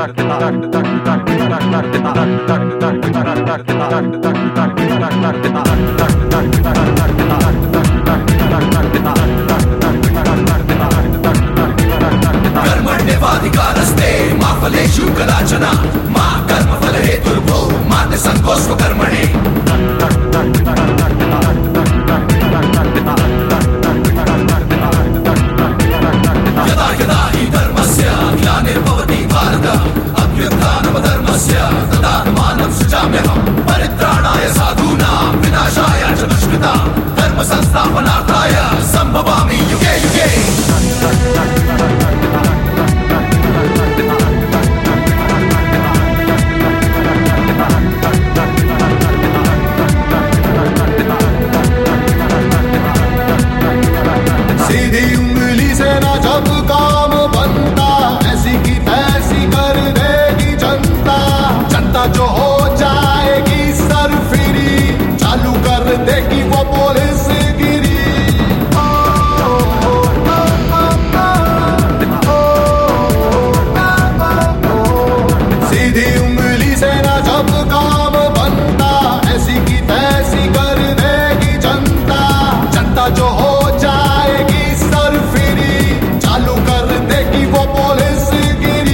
कर्मण्येवाधिकारस्ते मा फलेषु कदाचन मा कर्मफल हेतुर्भो मा ते संकोष्व कर्मणि। यदा यदा हि धर्मस्य ग्लानिर्भवति भारत अभ्युत्थानमधर्मस्य तदात्मानं सृजाम्यहम्। परित्राणाय साधूनां विनाशाय च दुष्कृतां धर्म संस्थापनार्थाय संभवामि युगे युगे। सीधी उंगली से ना जब काम बनता, ऐसी की तैसी कर देगी जनता। जनता जो हो जाएगी सरफिरी, चालू कर देगी वो पुलिस गिरी। सीधी उंगली से ना जब काम बनता, ऐसी की तैसी कर देगी जनता। जनता जो हो जाएगी सरफिरी, चालू कर देगी वो पुलिस गिरी।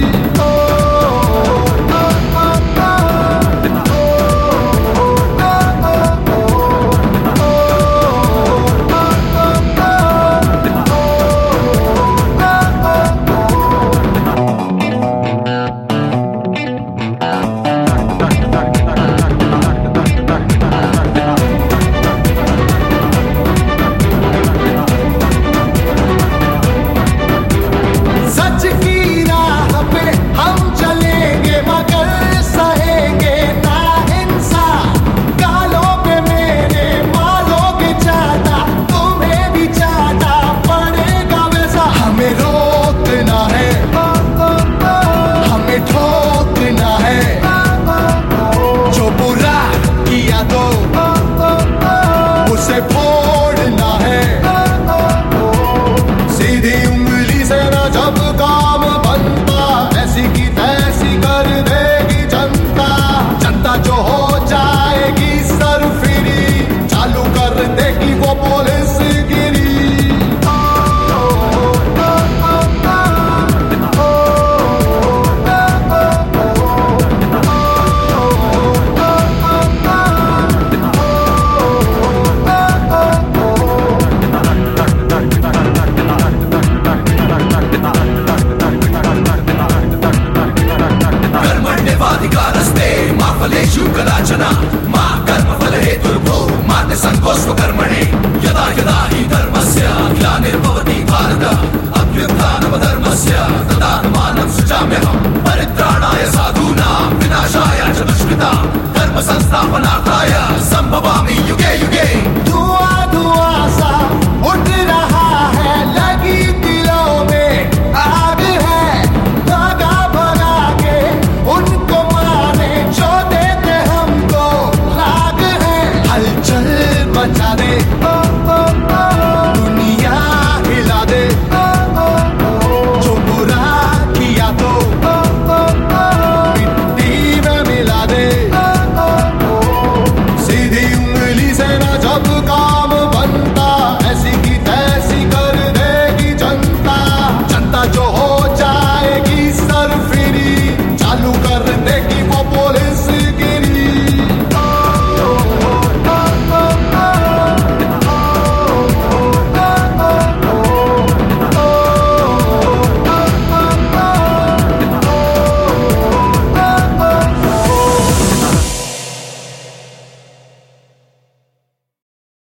सच की राह पे हम चलेंगे मगर सहेंगे ना इंसाफ। गालों पे मेरे मारोगे चाटा, तुम्हें भी चाटा पड़ेगा वैसा। हमें रोकना है, हमें ठोकना है। जो बुरा किया तो उसे फोड़ना है। सीधी उंगली से ना जब काम बनता, ऐसी की तैसी कर देगी जनता। जनता जो हो जाएगी सरफिरी, चालू कर देगी वो पुलिस गिरी। कर्मण्येवाधिकारस्ते मा फलेषु कदाचन मा कर्मफल हेतुर्भो मा ते संकोष्व कर्मणि। यदा यदा हि धर्मस्य ग्लानिर्भवति भारत अभ्युत्थानमधर्मस्य तदात्मानं सृजाम्यहम्। परित्राणाय साधूनां विनाशाय च दुष्कृतां धर्म संस्थापनार्थाय